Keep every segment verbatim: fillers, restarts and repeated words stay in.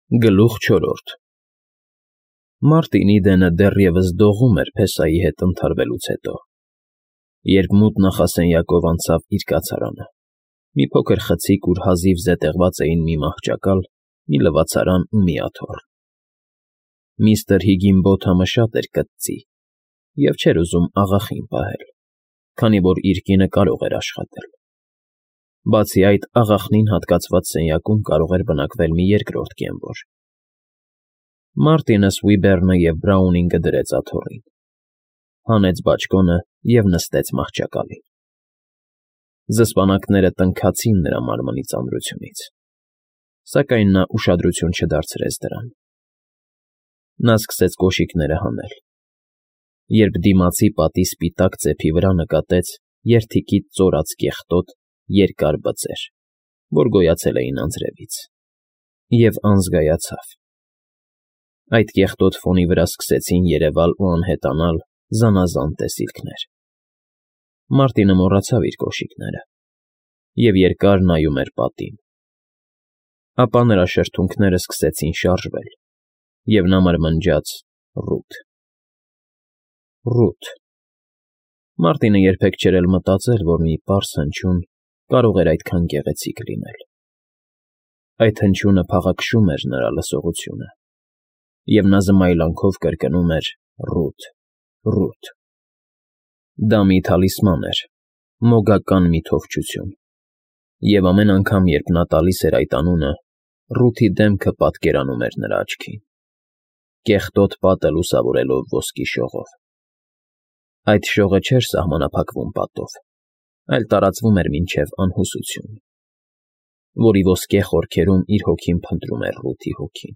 Գլուխ չորրորդ Մարտինի դենը դեռևս դողում էր փեսայի հետ ընդհարվելուց հետո, երբ մութ նախասենյակով անցավ իր կացարանը, մի փոքր խցիկ, ուր հազիվ զետեղված էին մի մահճակալ, մի լվացարան ու մի աթոռ. միստր Հիգինբոթամը շատ էր կծծի և չէր ուզում աղախին պահել, քանի որ իր կինը կարող էր աշխատել. բացի այդ, աղախնին հատկացված սենյակում կարող էր բնակվել մի երկրորդ կենվոր. Մարտինը Սուիբեռնը և Բրաունինգը դրեց աթոռին, հանեց բաճկոնը և նստեց մահճակալին. զսպանակները տնքացին նրա մարմնի ծանրությունից, սակայն նա ուշադրություն չդարձրեց դրան. նա սկսեց կոշիկները հանել, երբ դիմացի պատի սպիտակ ծեփի վրա նկատեց երդիկից ծորած կեղտոտ, երկար բծեր, որ գոյացել էին անձրևից, և անզգայացավ. այդ կեղտոտ ֆոնի վրա սկսեցին երևալ ու անհետանալ զանազան տեսիլքներ. Մարտինը մոռացավ իր կոշիկները և երկար նայում էր պատին. ապա նրա շրթունքները սկսեցին շարժվել, և նա մրմնջաց. «Ռութ, Ռութ»։ Մարտինը երբեք չէր էլ մտածել, որ մի պարզ հնչյուն կարող էր այդքան գեղեցիկ լինել. այդ հնչյունը փաղաքշում էր նրա լսողությունը, և նա զմայլանքով կրկնում էր. «Ռութ, Ռութ»։ Դա մի թալիսման էր, մոգական մի թովչություն, և ամեն անգամ, երբ նա տալիս էր այդ անունը, Ռութի դեմքը պատկերանում էր նրա աչքին, կեղտոտ պատը լուսավորելով ոսկի շողով. այդ շողը չէր սահմանափակվում պատով, այլ տարածվում էր մինչև անհուսություն, որի ոսկե խորքերում իր հոգին փնտրում էր Ռութի հոգին.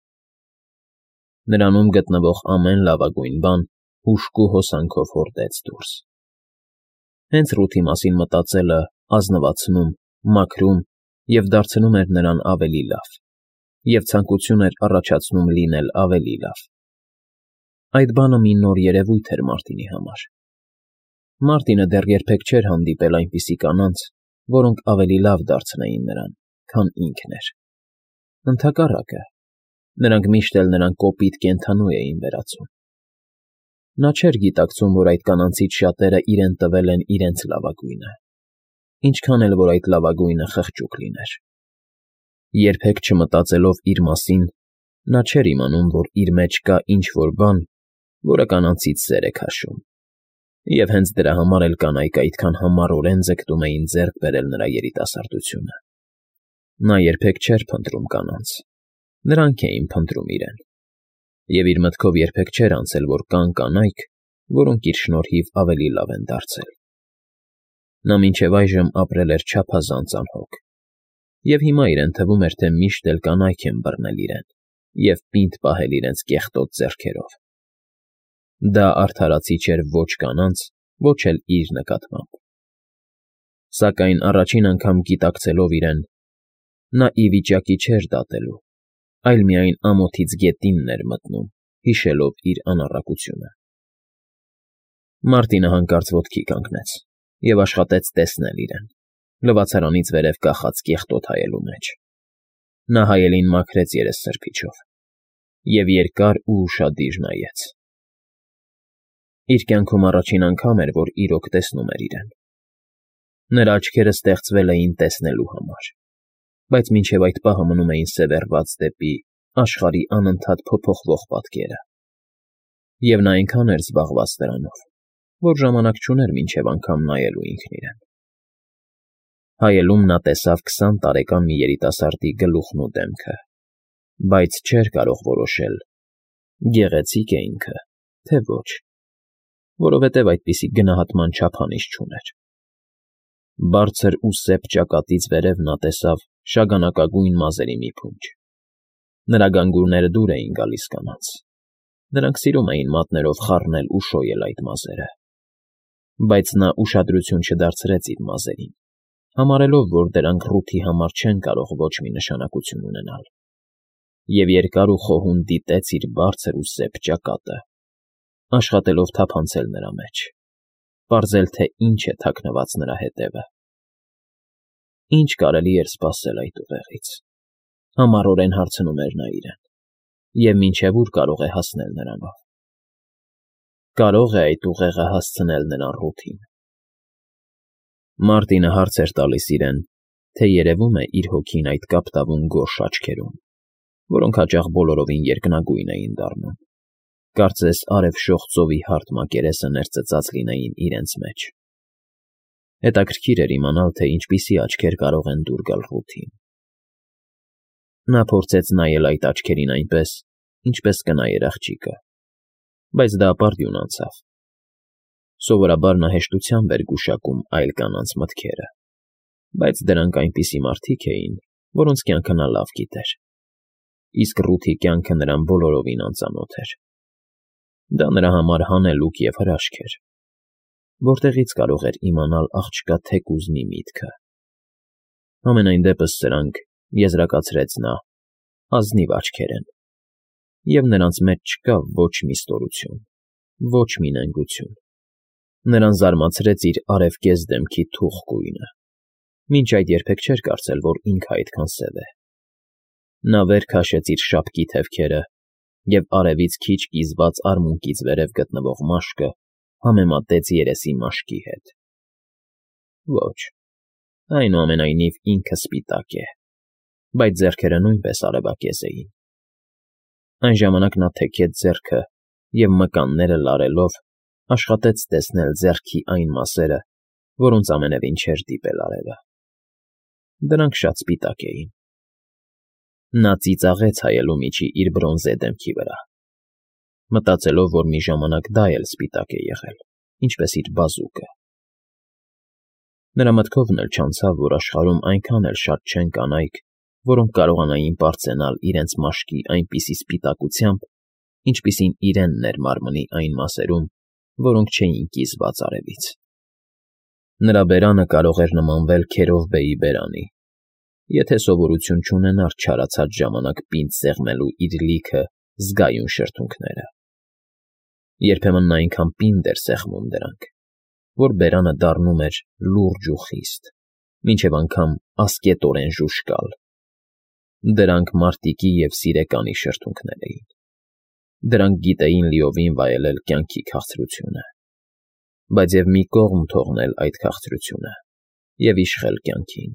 նրանում գտնվող ամեն լավագույն բան հուժկու հոսանքով հորդեց դուրս. հենց Ռութի մասին մտածելը ազնվացնում, մաքրում և դարձնում էր նրան ավելի լավ, և ցանկություն էր առաջացնում լինել ավելի լավ. այդ բանը մի նոր երևույթ էր Մարտինի համար. Մարտինը դեռ երբեք չէր հանդիպել այնպիսի կանանց, որոնք ավելի լավ դարձնեին նրան, քան ինքն էր. ընդհակառակը, նրանք միշտ էլ նրան կոպիտ կենդանու էին վերածում. նա չէր գիտակցում, որ այդ կանանցից շատերը իրեն տվել են իրենց լավագույնը, ինչքան էլ որ այդ լավագույնը խղճուկ լիներ. երբեք չմտածելով իր մասին, նա չէր իմանում, որ իր մեջ կա ինչ֊որ բան, որը կանանցից սեր է քաշում, և հենց դրա համար էլ կանայք այդքան համառորեն ձգտում էին ձեռք բերել նրա երիտասարդությունը. նա երբեք չէր փնտրում կանանց, նրանք էին փնտրում իրեն, և իր մտքով երբեք չէր անցել, որ կան կանայք, որոնք իր շնորհիվ ավելի լավ են դարձել. նա մինչև այժմ ապրել էր չափազանց անհոգ, և հիմա իրեն թվում էր, թե միշտ էլ կանայք են բռնել իրեն և պինդ պահել իրենց կեղտոտ ձեռքերով. դա արդարացի չէր ոչ կանանց, ոչ էլ իր նկատմամբ. Սակայն առաջին անգամ գիտակցելով իրեն, նա ի վիճակի չէր դատելու, այլ միայն ամոթից գետինն էր մտնում, հիշելով իր անառակությունը. Մարտինը հանկարծ ոտքի կանգնեց և աշխատեց տեսնել իրեն, լվացարանից վերև կախած կեղտոտ հայելու մեջ. նա հայելին մաքրեց երեսսրբիչով և երկար ու ուշադիր նայեց. իր կյանքում առաջին անգամ էր, որ իրոք տեսնում էր իրեն. նրա աչքերը ստեղծվել էին տեսնելու համար, բայց մինչև այդ պահը մնում էին սևեռված դեպի աշխարհի անընդհատ փոփոխվող պատկերը, և նա այնքան էր զբաղված դրանով, որ ժամանակ չուներ մինչև անգամ նայելու ինքն իրեն. հայելում նա տեսավ քսան տարեկան մի երիտասարդի գլուխն ու դեմքը, բայց չէր կարող որոշել՝ գեղեցիկ է ինքը, թե ոչ, որովհետև այդպիսի գնահատման չափանիշ չուներ. բարձր ու սեպ ճակատից վերև նա տեսավ շագանակագույն մազերի մի փունջ. նրա գանգուրները դուր էին գալիս կանանց, նրանք սիրում էին մատներով խառնել ու շոյել այդ մազերը, բայց նա ուշադրություն չդարձրեց իր մազերին, համարելով, որ դրանք Ռութի համար չեն կարող ոչ մի նշանակություն ունենալ, և երկար ու խոհուն դիտեց իր բարձր ու սեպ ճակատը, աշխատելով թափանցել նրա մեջ, պարզել, թե ինչ է թաքնված նրա հետևը. ինչ կարելի էր սպասել այդ ուղեղից. Համառորեն հարցնում էր նա իրեն, և մինչև ուր կարող է հասնել նրանով։ Կարո՞ղ է այդ ուղեղը հասցնել նրան Ռութին։ Մարտինը հարց էր տալիս իրեն, թե երևում է իր հոգին այդ կապտավուն գորշ աչքերում, որոնք հաճախ բոլորովին երկնագույն էին դառնում, կարծես արևշող ծովի հարթ մակերեսը ներծծած լինեին իրենց մեջ։ Հետաքրքիր էր իմանալ, թե ինչպիսի աչքեր կարող են դուր գալ Ռութին։ Նա փորձեց նայել այդ աչքերին այնպես, ինչպես կնայեր աղջիկը, բայց դա ապարդյուն անցավ։ Սովորաբար նա հեշտությամբ էր գուշակում այլ կանանց մտքերը, բայց դրանք այնպիսի մարդիկ էին, որոնց կյանքը նա լավ գիտեր, իսկ Ռութի կյանքը նրան բոլորովին անծանոթ էր։ Դա նրա համար հանելուկ և հրաշք էր, որտեղից կարող էր իմանալ աղջկա թեկուզ մի միտքը։ Համենայն դեպս սրանք, եզրակացրեց նա, ազնիվ աչքեր են, և նրանց մեջ չկա ոչ մի ստորություն, ոչ մի նենգություն։ Նրան զարմացրեց իր արևկեզ դեմքի թուխ գույնը, մինչ այդ երբեք չէր կարծել, որ ինքը այդքան սև է։ Նա վեր քաշեց իր շապկի թևքերը և արևից քիչ կիզված արմունկից վերև գտնվող մաշկը համեմատեց երեսի մաշկի հետ։ Ոչ, այնուամենայնիվ ինքը սպիտակ է, բայց ձեռքերը նույնպես արևակեզ էին։ Այն ժամանակ նա թեքեց ձեռքը և մկանները լարելով աշխատեց տեսնել ձեռքի այն մասերը, որոնց ամենևին չէր դիպել արևը։ Դրանք շատ սպիտակ էին։ Նա ծիծաղեց հայելու միջի իր բրոնզե դեմքի վրա, մտածելով, որ մի ժամանակ դա էլ սպիտակ է եղել, ինչպես իր բազուկը։ Նրա մտքովն էլ չանցավ, որ աշխարհում այնքան էլ շատ չեն կանայք, որոնք կարողանային պարծենալ իրենց մաշկի այնպիսի սպիտակությամբ, ինչպիսին իրենն էր մարմնի այն մասերում, որոնք չէին կիզված արևից։ Նրա բերանը կարող էր նմանվել Քերովբեի բերանի, եթե սովորություն չունենար չարացած ժամանակ պինդ սեղմելու իր լիքը զգայուն շրթունքները։ Երբեմն նա այնքան պինդ էր սեղմում դրանք, որ բերանը դառնում էր լուրջ ու խիստ, մինչև անգամ ասկետորեն ժուժկալ։ Դրանք մարտիկի և սիրեկանի շրթունքներ էին։ Դրանք գիտեին լիովին վայելել կյանքի քաղցրությունը, բայց և մի կողմ թողնել այդ քաղցրությունը և իշխել կյանքին։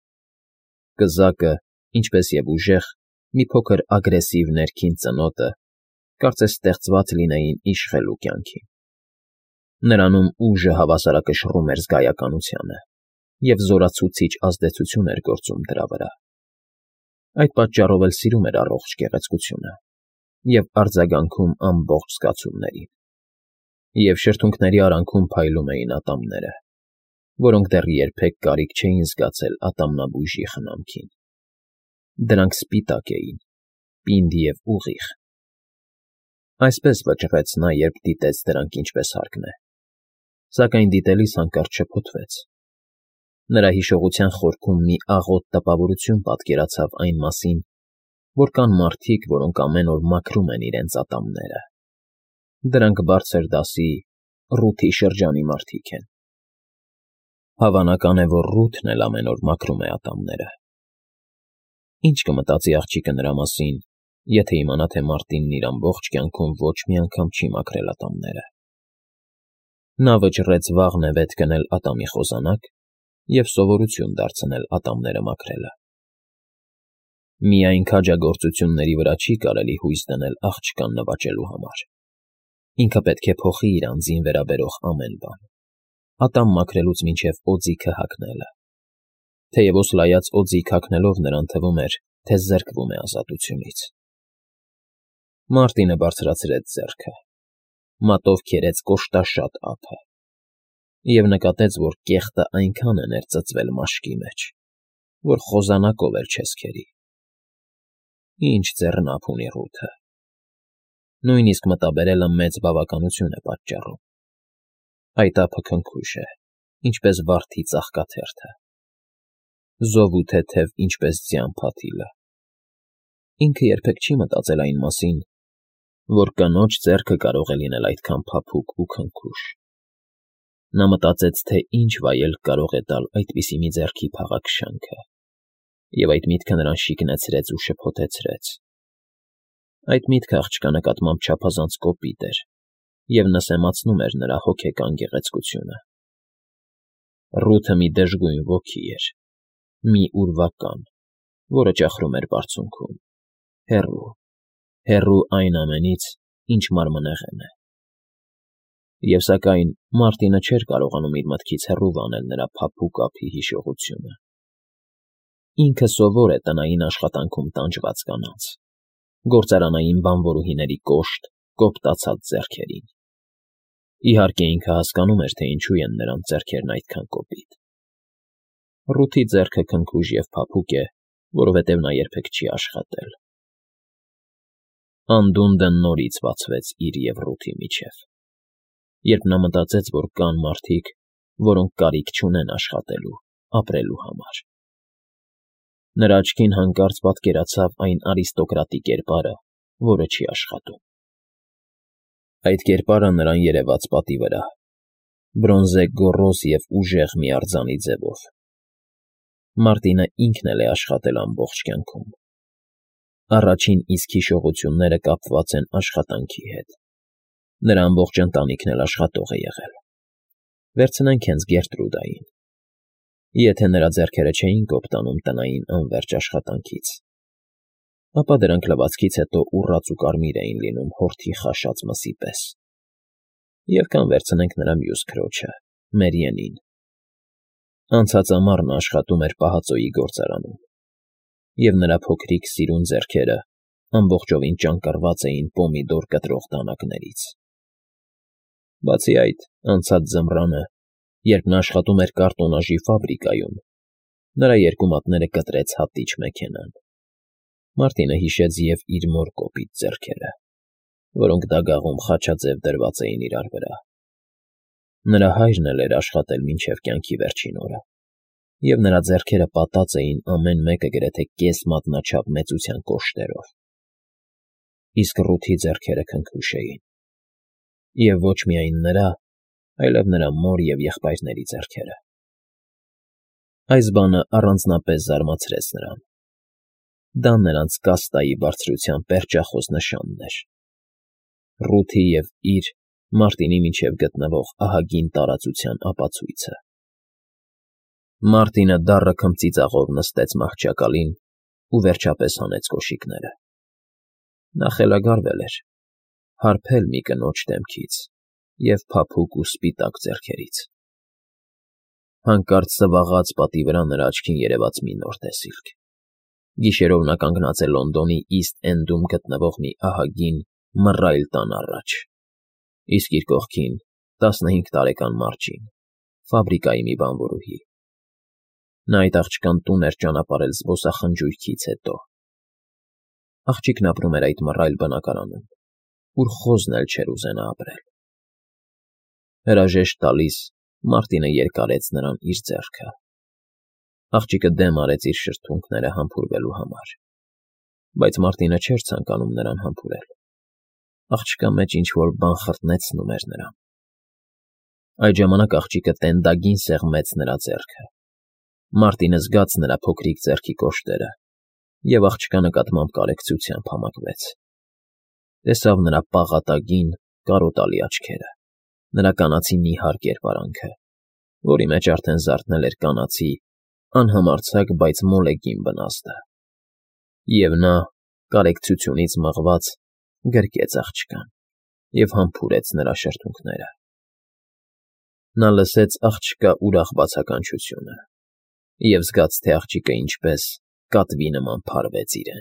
Կզակը, ինչպես և ուժեղ, մի փոքր ագրեսիվ ներքին ծնոտը, կարծես ստեղծված լինեին իշխելու կյանքին։ Նրանում ուժը հավասարակշռում էր զգայականությանը և զորացուցիչ ազդեցություն էր գործում դրա վրա։ Այդ պատճառով էլ սիրում էր առողջ գեղեցկությունը և արձագանքում ամբողջ զգացումներին։ Եվ շրթունքների արանքում փայլում էին ատամները, որոնք դեռ երբեք կարիք չէին զգացել ատամնաբույժի խնամքին։ Դրանք սպիտակ էին, պինդ և ուղիղ։ Այսպես վճռեց նա, երբ դիտեց դրանք ինչպես հարկն է, սակայն դիտելիս հանկարծ շփոթվեց։ Նրա հիշողության խորքում մի աղոտ տպավորություն պատկերացավ այն մասին, որ կան մարդիկ, որոնք ամեն օր մաքրում են իրենց ատամները։ Դրանք բարձր դասի Ռութի շրջանի մարդիկ են։ Հավանական է, որ Ռութն էլ ամեն օր մաքրում է ատամները։ Ինչ կմտածի աղջիկը նրա մասին, եթե իմանա, թե Մարտինն իր ամբողջ կյանքում ոչ մի անգամ չի մաքրել ատամները։ Նա վճռեց վաղն է վետ գնել ատամի խոզանակ և սովորություն դարձնել ատամները մաքրելը։ Միայն քաջագործությունների վրա չի կարելի հույս դնել աղջկան նվաճելու համար։ Ինքը պետք է փոխի իր անձին վերաբերող ամեն բան, ատամ մաքրելուց մինչև օձիքը հագնելը։ Թեև օսլայած օձիք հագնելով նրան թվում էր, թե զրկվում է ազատությունից։ Մարտինը բարձրացրեց ձեռքը, մատով քերեց կոշտաշատ ափը և նկատեց, որ կեղտը այնքան է ներծծվել մաշկի մեջ, որ խոզանակով էլ չես քերի։ Ինչ ձեռնափ ունի Ռութը։ Նույնիսկ մտաբերելը մեծ բավականություն է պատճառում։ Այդ ափը քնքուշ է, ինչպես վարդի ծաղկաթերթը, զով ու թեթև, ինչպես ձյան փաթիլը։ Ինքը երբեք չի մտածել այն մասին, որ կնոջ ձեռքը կարող է լինել այդքան փափուկ ու քնքուշ։ Նա մտածեց, թե ինչ վայելք կարող է տալ այդպիսի մի ձեռքի փաղաքշանքը, Եվ այդ միտքը նրան շիկնեցրեց ու շփոթեցրեց։ Այդ միտքը աղջկա նկատմամբ չափազանց կոպիտ էր և նսեմացնում էր նրա հոգեկան գեղեցկությունը։ Ռութը մի դժգույն ոգի էր, մի ուրվական, որը ճախրում էր բարձունքում, հեռու, հեռու այն ամենից, ինչ մարմնեղեն է։ Եվ սակայն Մարտինը չէր կարողանում իր մտքից հեռու վանել նրա փափուկ ափի հիշողությունը։ Ինքը սովոր է տնային աշխատանքում տանջված կանանց, գործարանային բանվորուհիների կոշտ, կոպտացած ձեռքերին։ Իհարկե ինքը հասկանում էր, թե ինչու են նրանց ձեռքերն այդքան կոպիտ։ Ռութի ձեռքը քնքուշ և փափուկ է, որովհետև նա երբեք չի աշխատել։ Անդունդը նորից բացվեց իր և Ռութի միջև, երբ նա մտածեց, որ կան մարդիկ, որոնք կարիք չունեն աշխատելու, ապրելու համար։ Նրա աչքին հանկարծ պատկերացավ այն արիստոկրատի կերպարը, որը չի աշխատում։ Այդ կերպարը նրան երևաց պատի վրա, բրոնզե գոռոզ և ուժեղ մի արձանի ձևով։ Մարտինը ինքն էլ է աշխատել ամբողջ կյանքում։ Առաջին իսկ հիշողությունները կապված են աշխատանքի հետ։ Նրա ամբողջ ընտանիքն էլ աշխատող է եղել։ Վերցնենք հենց Գերտրուդային։ Եթե նրա ձեռքերը չէին կոպտանում տնային անվերջ աշխատանքից, ապա դրանք լվացքից հետո ուռած ու կարմիր էին լինում հորթի խաշած մսի պես։ Եվ կամ վերցնենք նրա մյուս քրոջը՝ Մերիենին։ Անցած ամառն աշխատում էր պահածոյի գործարանում, և նրա փոքրիկ սիրուն ձեռքերը ամբողջովին ճանկռված էին պոմիդոր կտրող դանակներից։ Բացի այդ, անցած ձմռանը, երբ նա աշխատում էր կարտոնաժի ֆաբրիկայում, նրա երկու մատները կտրեց հատիչ մեքենան։ Մարտինը հիշեց և իր մոր կոպիտ ձեռքերը, որոնք դագաղում խաչաձև դրված էին իրար վրա։ Նրա հայրն էլ էր աշխատել մինչև կյանքի վերջին օրը, և նրա ձեռքերը պատած էին ամեն մեկը գրեթե կես մատնաչափ մեծության կոշտերով։ Իսկ Ռութի ձեռքերը քնքուշ էին։ Եվ ոչ միայն նրա, այլև նրա մոր և եղբայրների ձեռքերը։ Այս բանը առանձնապես զարմացրեց նրան։ Դա նրանց կաստայի բարձրության պերճախոս նշանն էր։ Ռութի և իր՝ Մարտինի միջև գտնվող ահագին տարածության ապացույցը։ Մարտինը դառը քմծիծաղով նստեց մահճակալին ու վերջապես հանեց կոշիկները։ Նա խելագարվել էր, հարբել մի կնոջ դեմքից և փափուկ ու սպիտակ ձեռքերից։ Հանկարծ սվաղած պատի վրա նրա աչքին երևաց մի նոր տեսիլք։ Գիշերով նա կանգնած է Լոնդոնի Իսթ Էնդում գտնվող մի ահագին, մռայլ տան առաջ, իսկ իր կողքին տասնհինգ տարեկան Մարջին, ֆաբրիկայի մի բանվորուհի։ Նա այդ աղջկան տուն էր ճանապարհել զբոսախնջույքից հետո։ Աղջիկն ապրում էր այդ մռայլ բնակարանում, ուր խոզն էլ չէր ուզենա ապրել։ Հրաժեշտ տալիս, Մարտինը երկարեց նրան իր ձեռքը։ Աղջիկը դեմ արեց իր շրթունքները համբուրվելու համար, բայց Մարտինը չէր ցանկանում նրան համբուրել։ Աղջկա մեջ ինչ֊որ բան խրտնեցնում էր նրան։ Այդ ժամանակ աղջիկը տենդագին սեղմեց նրա ձեռքը։ Մարտինը զգաց նրա փոքրիկ ձեռքի կոշտերը և աղջկա նկատմամբ կարեկցությամբ համակվեց։ Տեսավ նրա պաղատագին, կարոտալի աչքերը, նրա կանացի նիհար կերպարանքը, որի մեջ արդեն զարթնել էր կանացի, անհամարձակ, բայց մոլեգին բնազդը։ Եվ նա, կարեկցությունից մղված, գրկեց աղջկան և համբուրեց նրա շրթունքները։ Նա լսեց աղջկա ուրախ բացականչությունը և զգաց, թե աղջիկը ինչպես կատվի նման փարվեց իրեն։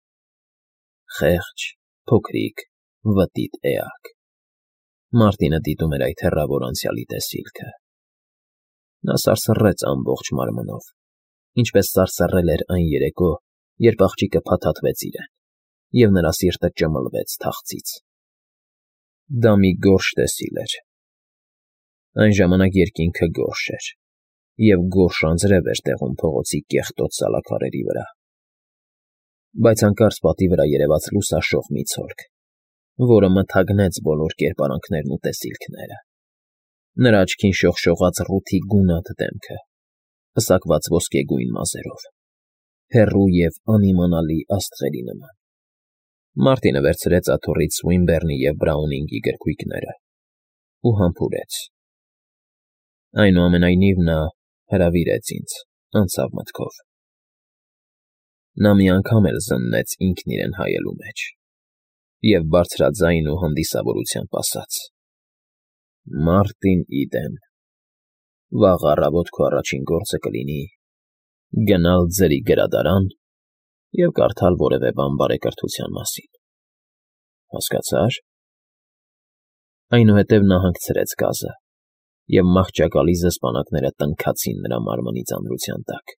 Խեղճ, փոքրիկ, վտիտ էակ։ Մարտինը դիտում էր այդ հեռավոր անցյալի տեսիլքը։ Նա սարսռեց ամբողջ մարմնով, ինչպես սարսռել էր այն երեկո, երբ աղջիկը փաթաթվեց իրեն, և նրա սիրտը ճմլվեց թախծից։ Դա մի գորշ տեսիլ էր։ Այն ժամանակ երկինքը գորշ էր, և գորշ անձրև էր տեղում փողոցի կեղտոտ սալաքարերի վրա։ Բայց հանկարծ պատի վրա երևաց լուսաշող մի ցոլք, որը մթագնեց բոլոր կերպարանքներն ու տեսիլքները։ Նրա աչքին շողշողաց Ռութի գունատ դեմքը, պսակված ոսկեգույն մազերով։ հեռու և անիմանալի աստղերի նման։ Մարտինը վերցրեց աթոռից Սուինբեռնի և Բրաունինգի գրքույկները ու համբուրեց։ Այնուամենայնիվ նա հրավիրեց ինձ, անցավ մտքով։ Նա մի անգամ էլ զննեց ինքն իրեն հայելու մեջ և բարձրաձայն ու հանդիսավորությամբ ասաց. «Մարտին Իդեն, վաղ առավոտ քո առաջին գործը կլինի գնալ ձրի գրադարան և կարդալ որևէ բան բարեկրթության մասին, հասկացա՞ր»։ Այնուհետև նա հանգցրեց գազը, և մահճակալի զսպանակները տնքացին նրա մարմնի ծանրության տակ։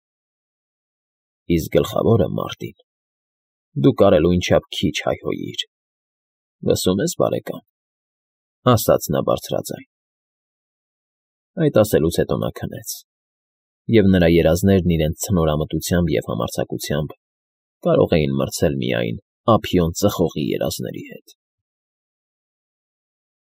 «Իսկ գլխավորը, Մարտին, դու կարելույն չափ քիչ հայհոյիր, լսո՞ւմ ես, բարեկամ,֊ ասաց նա բարձրաձայն։ Այդ ասելուց հետո նա քնեց, և նրա երազներն իրենց ցնորամտությամբ և համարձակությամբ կարող էին մրցել միայն ափիոն ծխողի երազների հետ։